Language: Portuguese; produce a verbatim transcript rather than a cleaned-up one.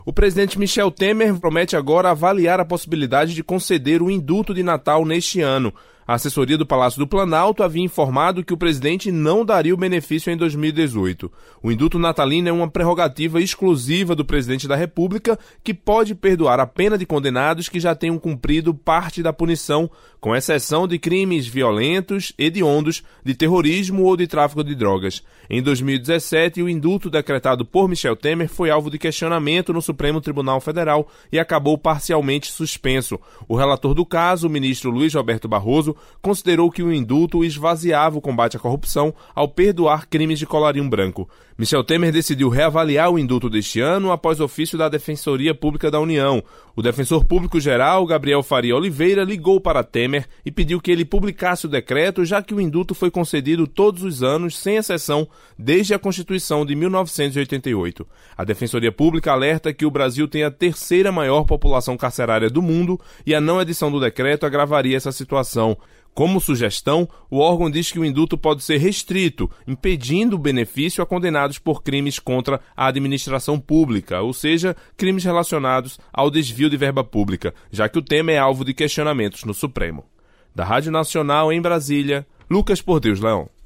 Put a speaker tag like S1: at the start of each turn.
S1: O presidente Michel Temer promete agora avaliar a possibilidade de conceder o indulto de Natal neste ano. A assessoria do Palácio do Planalto havia informado que o presidente não daria o benefício em dois mil e dezoito. O indulto natalino é uma prerrogativa exclusiva do presidente da República, que pode perdoar a pena de condenados que já tenham cumprido parte da punição, com exceção de crimes violentos, hediondos, de terrorismo ou de tráfico de drogas. Em dois mil e dezessete, o indulto decretado por Michel Temer foi alvo de questionamento no Supremo Tribunal Federal e acabou parcialmente suspenso. O relator do caso, o ministro Luiz Roberto Barroso, considerou que o indulto esvaziava o combate à corrupção ao perdoar crimes de colarinho branco. Michel Temer decidiu reavaliar o indulto deste ano após ofício da Defensoria Pública da União. O defensor público-geral, Gabriel Faria Oliveira, ligou para Temer e pediu que ele publicasse o decreto, já que o indulto foi concedido todos os anos, sem exceção, desde a Constituição de mil novecentos e oitenta e oito. A Defensoria Pública alerta que o Brasil tem a terceira maior população carcerária do mundo e a não edição do decreto agravaria essa situação. Como sugestão, o órgão diz que o indulto pode ser restrito, impedindo o benefício a condenados por crimes contra a administração pública, ou seja, crimes relacionados ao desvio de verba pública, já que o tema é alvo de questionamentos no Supremo. Da Rádio Nacional em Brasília, Lucas Por Deus Leão.